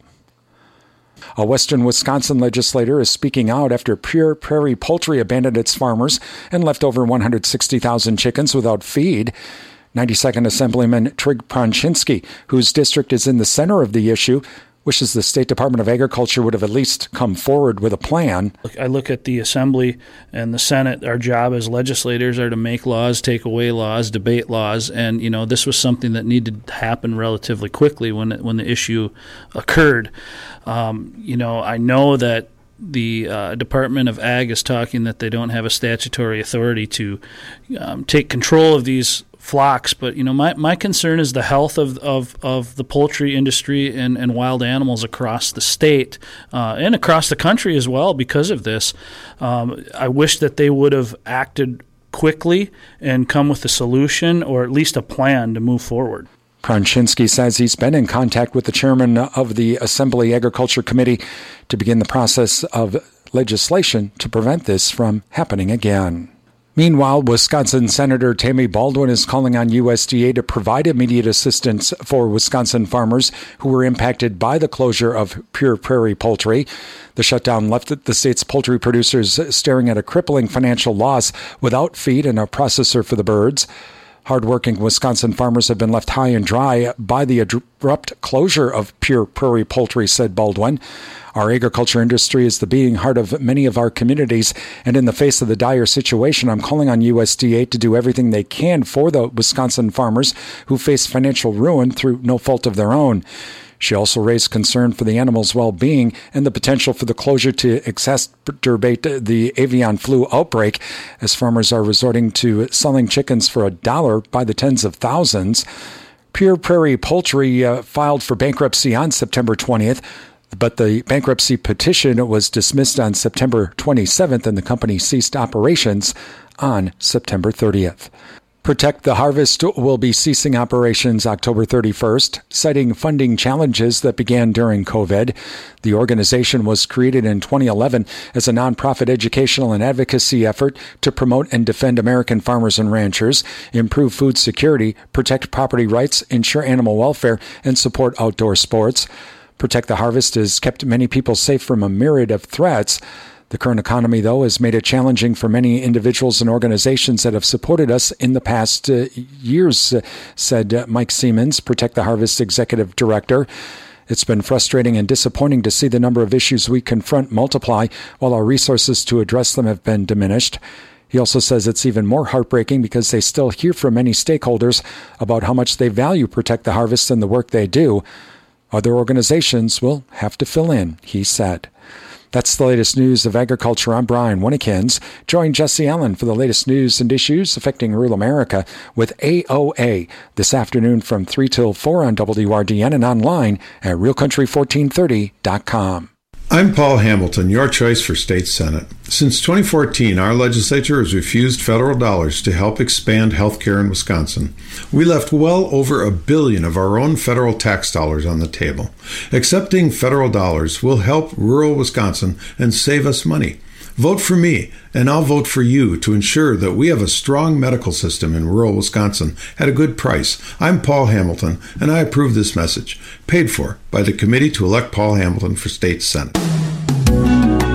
A western Wisconsin legislator is speaking out after Pure Prairie Poultry abandoned its farmers and left over one hundred sixty thousand chickens without feed. ninety-second Assemblyman Trig Pronchinski, whose district is in the center of the issue, wishes the State Department of Agriculture would have at least come forward with a plan. I look at the Assembly and the Senate. Our job as legislators are to make laws, take away laws, debate laws, and you know this was something that needed to happen relatively quickly when it, when the issue occurred. Um, you know, I know that the uh, Department of Ag is talking that they don't have a statutory authority to um, take control of these flocks, but you know my, my concern is the health of, of, of the poultry industry and, and wild animals across the state uh, and across the country as well because of this. Um, I wish that they would have acted quickly and come with a solution or at least a plan to move forward. Pronchinski says he's been in contact with the chairman of the Assembly Agriculture Committee to begin the process of legislation to prevent this from happening again. Meanwhile, Wisconsin Senator Tammy Baldwin is calling on U S D A to provide immediate assistance for Wisconsin farmers who were impacted by the closure of Pure Prairie Poultry. The shutdown left the state's poultry producers staring at a crippling financial loss without feed and a processor for the birds. Hardworking Wisconsin farmers have been left high and dry by the abrupt closure of Pure Prairie Poultry, said Baldwin. Our agriculture industry is the beating heart of many of our communities, and in the face of the dire situation, I'm calling on U S D A to do everything they can for the Wisconsin farmers who face financial ruin through no fault of their own. She also raised concern for the animals' well-being and the potential for the closure to exacerbate the avian flu outbreak, as farmers are resorting to selling chickens for a dollar by the tens of thousands. Pure Prairie Poultry uh, filed for bankruptcy on September twentieth, but the bankruptcy petition was dismissed on September twenty-seventh, and the company ceased operations on September thirtieth. Protect the Harvest will be ceasing operations October thirty-first, citing funding challenges that began during COVID. The organization was created in twenty eleven as a nonprofit educational and advocacy effort to promote and defend American farmers and ranchers, improve food security, protect property rights, ensure animal welfare, and support outdoor sports. Protect the Harvest has kept many people safe from a myriad of threats. The current economy, though, has made it challenging for many individuals and organizations that have supported us in the past uh, years, uh, said uh, Mike Siemens, Protect the Harvest Executive Director. It's been frustrating and disappointing to see the number of issues we confront multiply while our resources to address them have been diminished. He also says it's even more heartbreaking because they still hear from many stakeholders about how much they value Protect the Harvest and the work they do. Other organizations will have to fill in, he said. That's the latest news of agriculture. I'm Brian Winnikins. Join Jesse Allen for the latest news and issues affecting rural America with A O A this afternoon from three till four on W R D N and online at real country fourteen thirty dot com. I'm Paul Hamilton, your choice for state senate. Since twenty fourteen, our legislature has refused federal dollars to help expand health care in Wisconsin. We left well over a billion of our own federal tax dollars on the table. Accepting federal dollars will help rural Wisconsin and save us money. Vote for me, and I'll vote for you to ensure that we have a strong medical system in rural Wisconsin at a good price. I'm Paul Hamilton, and I approve this message, paid for by the Committee to Elect Paul Hamilton for State Senate.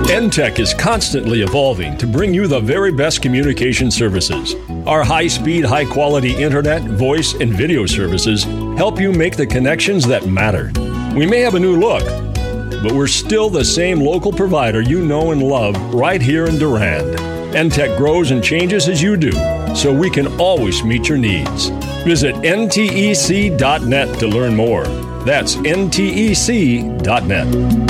N T E C is constantly evolving to bring you the very best communication services. Our high-speed, high-quality internet, voice, and video services help you make the connections that matter. We may have a new look, but we're still the same local provider you know and love right here in Durand. N T E C grows and changes as you do, so we can always meet your needs. Visit N T E C dot net to learn more. That's N T E C dot net.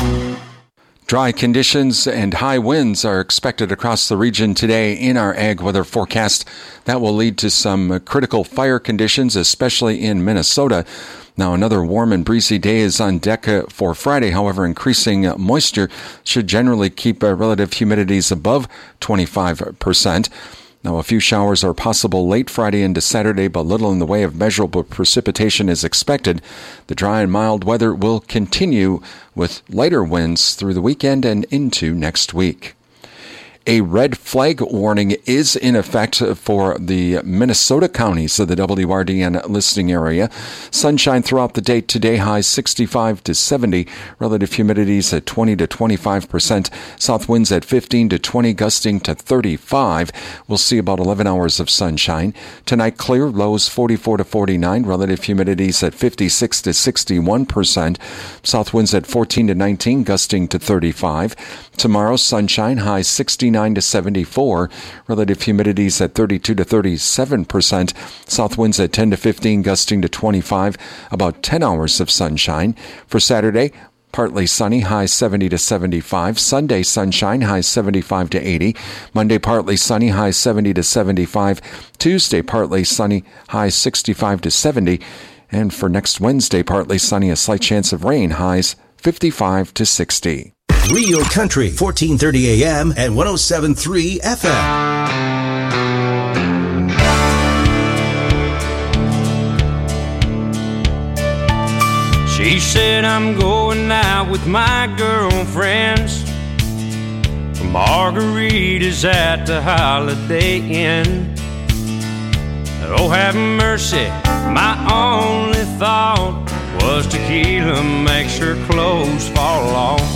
Dry conditions and high winds are expected across the region today in our ag weather forecast. That will lead to some critical fire conditions, especially in Minnesota. Now, another warm and breezy day is on deck for Friday. However, increasing moisture should generally keep relative humidities above twenty-five percent. Now, a few showers are possible late Friday into Saturday, but little in the way of measurable precipitation is expected. The dry and mild weather will continue with lighter winds through the weekend and into next week. A red flag warning is in effect for the Minnesota counties of the W R D N listing area. Sunshine throughout the day today, highs sixty-five to seventy. Relative humidities at twenty to twenty-five percent. South winds at fifteen to twenty, gusting to thirty-five. We'll see about eleven hours of sunshine. Tonight, clear, lows forty-four to forty-nine. Relative humidities at fifty-six to sixty-one percent. South winds at fourteen to nineteen, gusting to thirty-five. Tomorrow, sunshine, highs sixty-nine to seventy-four. Relative humidities at thirty-two to thirty-seven percent. South winds at ten to fifteen, gusting to twenty-five. About ten hours of sunshine. For Saturday, partly sunny, highs seventy to seventy-five. Sunday, sunshine, highs seventy-five to eighty. Monday, partly sunny, highs seventy to seventy-five. Tuesday, partly sunny, highs sixty-five to seventy. And for next Wednesday, partly sunny, a slight chance of rain, highs fifty-five to sixty. Real Country, fourteen thirty A M and one oh seven point three F M. She said, I'm going out with my girlfriends for margaritas at the Holiday Inn. Oh, have mercy, my only thought was tequila makes her clothes fall off.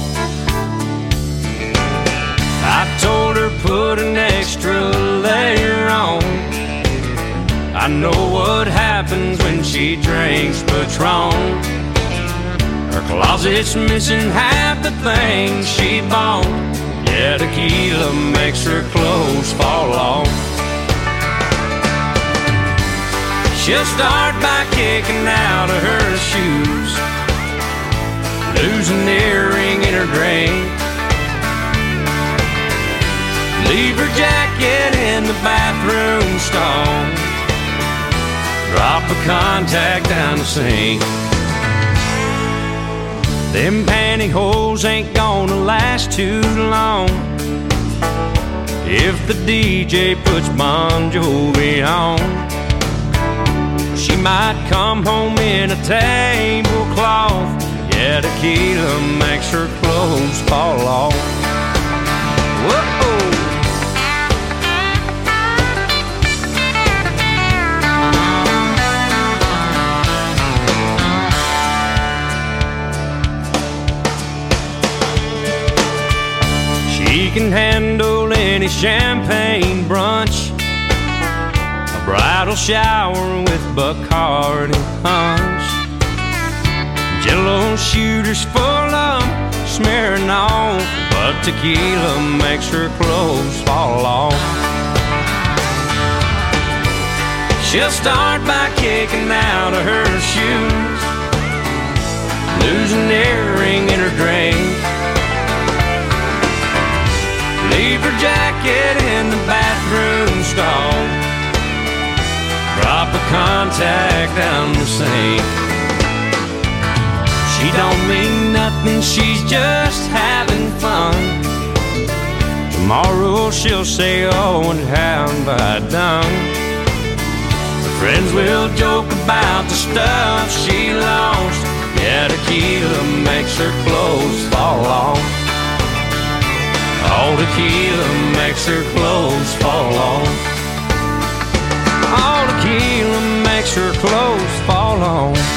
I told her put an extra layer on. I know what happens when she drinks Patron. Her closet's missing half the things she bought. Yeah, tequila makes her clothes fall off. She'll start by kicking out of her shoes, lose an earring in her drink, leave her jacket in the bathroom stall, drop a contact down the sink. Them pantyhose ain't gonna last too long if the D J puts Bon Jovi on. She might come home in a tablecloth. Yeah, tequila makes her clothes fall off. Whoa! She can handle any champagne brunch, a bridal shower with Bacardi punch, Jello shooters full of smearing off, but tequila makes her clothes fall off. She'll start by kicking out of her shoes, lose an earring in her drink, leave her jacket in the bathroom stall, drop a contact down the sink. She don't mean nothing, she's just having fun. Tomorrow she'll say, oh, and how have I done? Her friends will joke about the stuff she lost. Yeah, tequila makes her clothes fall off. All tequila makes her clothes fall off. All tequila makes her clothes fall off.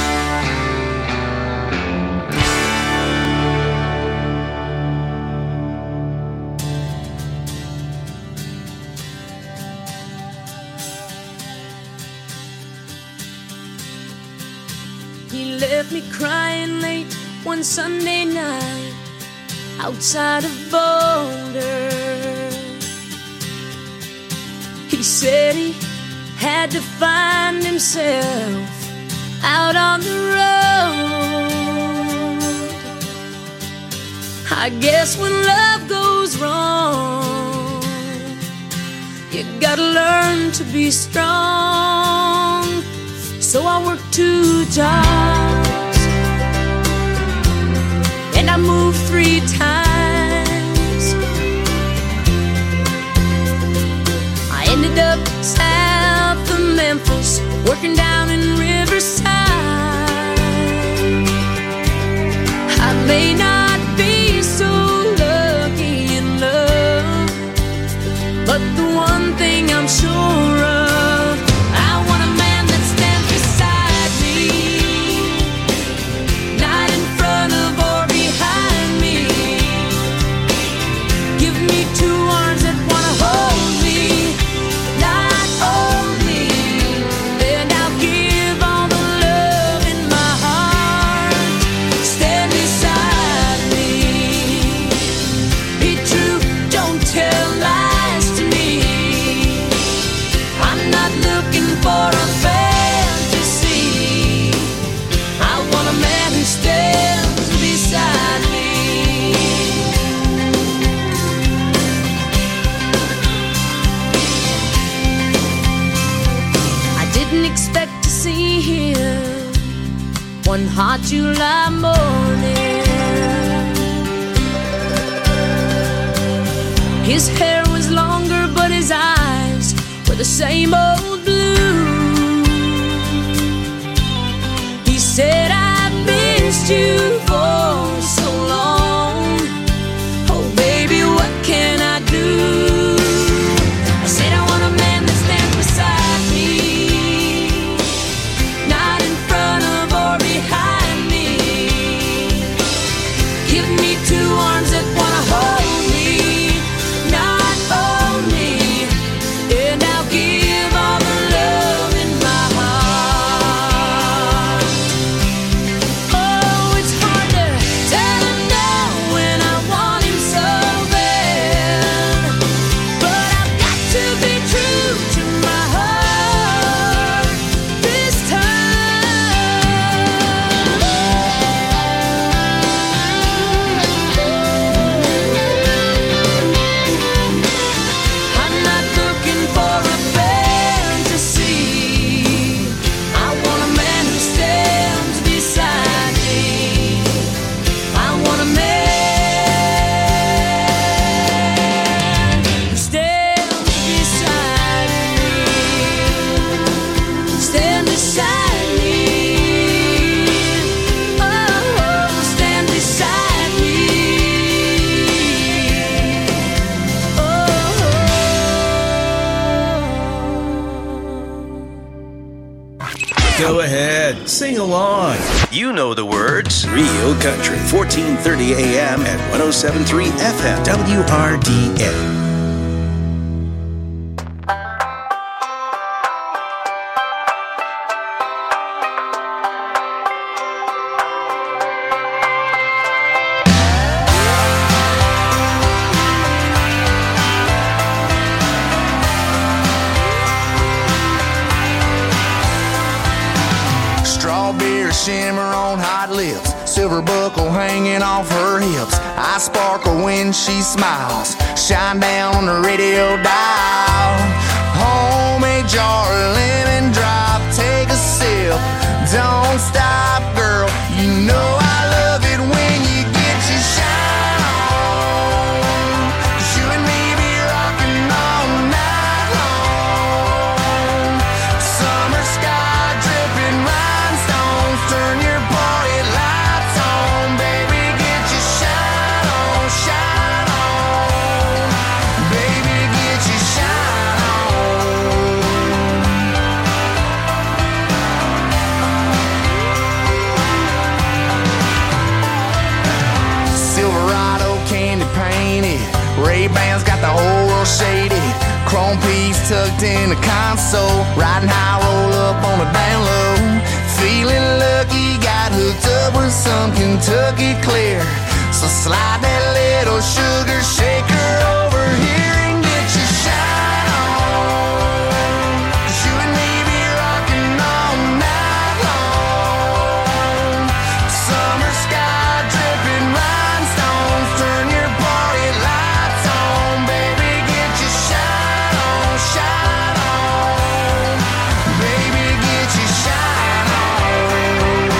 left me crying late one Sunday night outside of Boulder. He said he had to find himself out on the road. I guess when love goes wrong, you gotta learn to be strong. So I worked two jobs and I moved three times. I ended up south of Memphis, working down in Riverside. I may not be so lucky in love, but the one thing I'm sure of, I want a man that stands beside me, not in front of or behind me. Give me two arms that wanna hold me, not hold me, and I'll give all the love in my heart. Stand beside me. Be true, don't tell lies to me. I'm not looking for a fantasy. I want a man who stands beside me. I didn't expect to see him one hot July morning. His hair was longer, but his eyes were the same old blue. He said, I've missed you for so long. Oh, baby, what can I do? I said, I want a man that stands beside me, not in front of or behind me. Give me two arms that wanna hold me, not hold me, and I'll give all the love in my heart. Oh, it's hard to tell him no when I want him so bad, but I've got to be true to my heart this I'm not looking for a fantasy. I want a man who stands beside me. I want a man who stands beside me. Stand beside me. Oh, stand beside me. Go ahead, sing along. You know the words. Real Country, fourteen thirty A M and one oh seven point three F M, W R D N. Strawberry shimmer on hot lips, silver buckle hanging off her hips. I sparkle when she smiles, shine down on the radio dial. Homemade jar of lemon drop, take a sip, don't stop, girl. You know I love it when you get your shine on. 'Cause you and me be rocking all night long. Summer sky dripping rhinestones, turn your party lights on, baby. Get your shine on, shine on, baby. Get your shine on. Silverado candy painted, Ray-Bans got the whole world shaded. Chrome piece tucked in the console, riding high, roll up on the down low. Feeling lucky, got hooked up with some Kentucky Clear. So slide that little sugar shaker over here and get your shine on. 'Cause you and me be rocking all night long. Summer sky dripping rhinestones, turn your party lights on. Baby, get your shine on, shine on. Baby, get your shine on.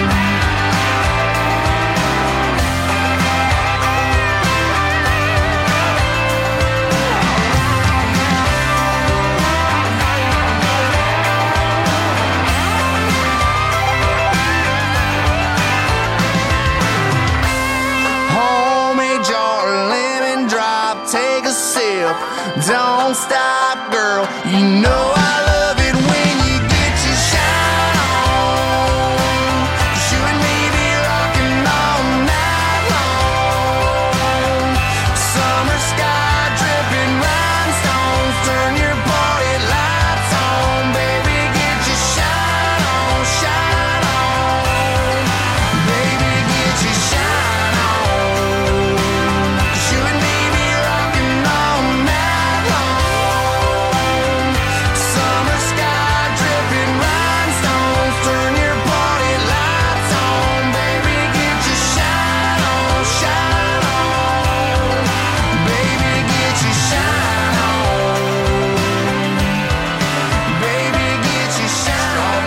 Homemade jar of lemon drop, take a sip. Don't stop, girl. You know I love it when you get your shine on. 'Cause you and me be rocking all night long. Summer sky dripping rhinestones, turn your party lights on. Baby, get your shine on, shine on. Baby, get your shine on. 'Cause you and me be rocking all night long. Summer sky dripping rhinestones, turn your party lights on. Baby, get your shine on, shine on. Baby, get your shine on. Baby, get your shine on.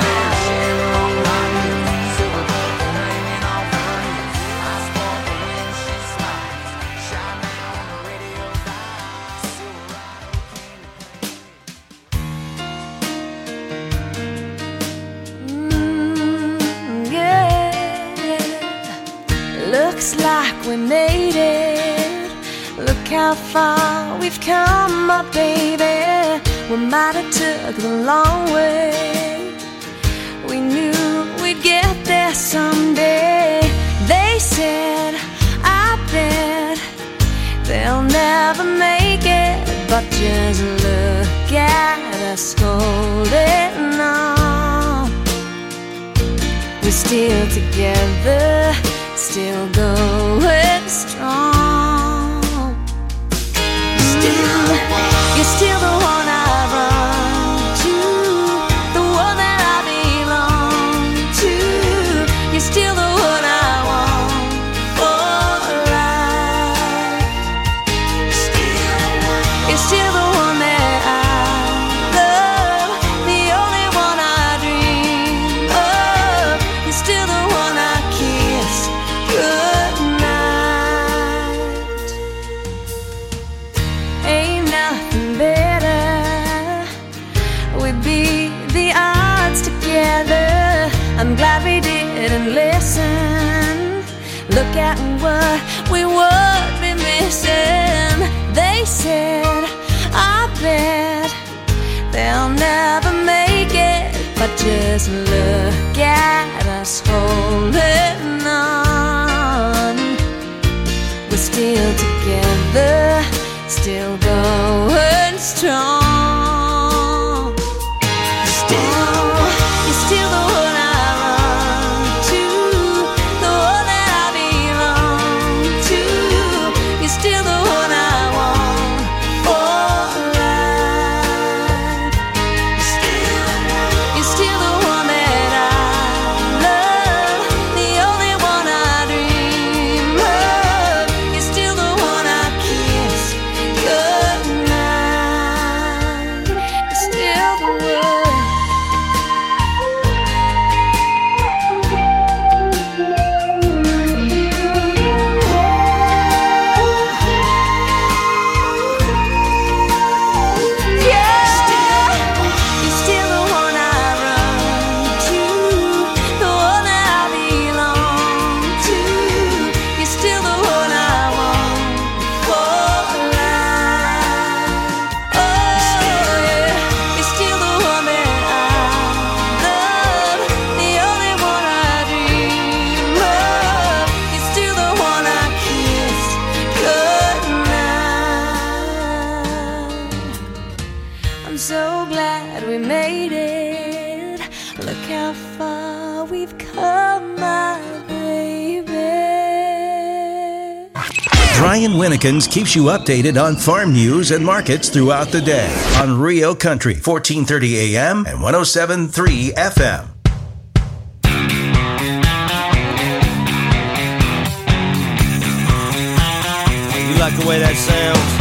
Silver buckle hanging off her hips. I sparkle when she smiles. Shine down on the radio dial. Silverado Mm, yeah. Looks like we made it. Look how far we've come, my baby. We might have took the long way. We knew we'd get there someday. They said, I bet they'll never make it, but just look at us holding on. We're still together, still going strong. Still, you're still the one I run to, the one that I belong to. You're still the one I want for life. You're still the one that I love, the only one I dream of. You're still the one I kiss goodnight. Ain't nothing better. We beat the odds together. I'm glad we didn't listen. Look at what we would be missing. They said, I bet they'll never make it, but just look at us holding on. We're still together, still going strong. Still, you're still the one I run to, the one that I belong to. You're still the one I want for life. You're still the one that I love, the only one I dream of. You're still the one I kiss goodnight. Brian Winnekins keeps you updated on farm news and markets throughout the day on Rio Country, fourteen thirty A M and one oh seven point three F M. You like the way that sounds?